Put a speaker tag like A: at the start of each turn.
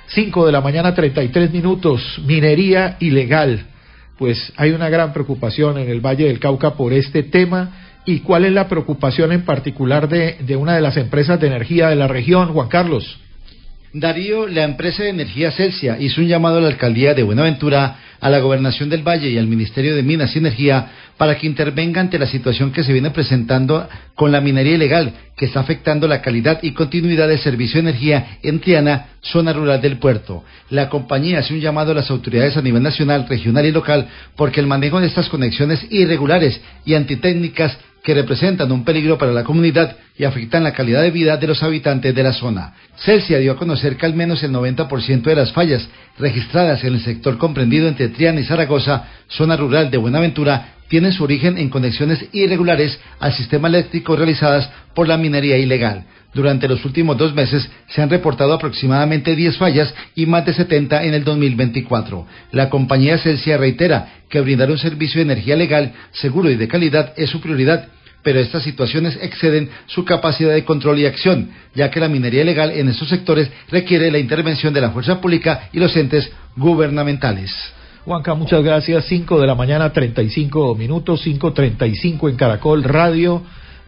A: 5 de la mañana, 33 minutos. Minería ilegal. Pues hay una gran preocupación en el Valle del Cauca por este tema. ¿Y cuál es la preocupación en particular de una de las empresas de energía de la región, Juan Carlos?
B: Darío, la empresa de energía Celsia hizo un llamado a la alcaldía de Buenaventura, a la gobernación del Valle y al Ministerio de Minas y Energía para que intervenga ante la situación que se viene presentando con la minería ilegal, que está afectando la calidad y continuidad del servicio de energía en Triana, zona rural del puerto. La compañía hace un llamado a las autoridades a nivel nacional, regional y local, porque el manejo de estas conexiones irregulares y antitécnicas que representan un peligro para la comunidad y afectan la calidad de vida de los habitantes de la zona. Celsia dio a conocer que al menos el 90% de las fallas registradas en el sector comprendido entre Triana y Zaragoza, zona rural de Buenaventura, tienen su origen en conexiones irregulares al sistema eléctrico realizadas por la minería ilegal. Durante los últimos 2 meses se han reportado aproximadamente 10 fallas y más de 70 en el 2024. La compañía Celsia reitera que brindar un servicio de energía legal, seguro y de calidad es su prioridad, pero estas situaciones exceden su capacidad de control y acción, ya que la minería ilegal en estos sectores requiere la intervención de la fuerza pública y los entes gubernamentales.
A: Juanca, muchas gracias. 5 de la mañana, 35 minutos, 5:35 en Caracol Radio.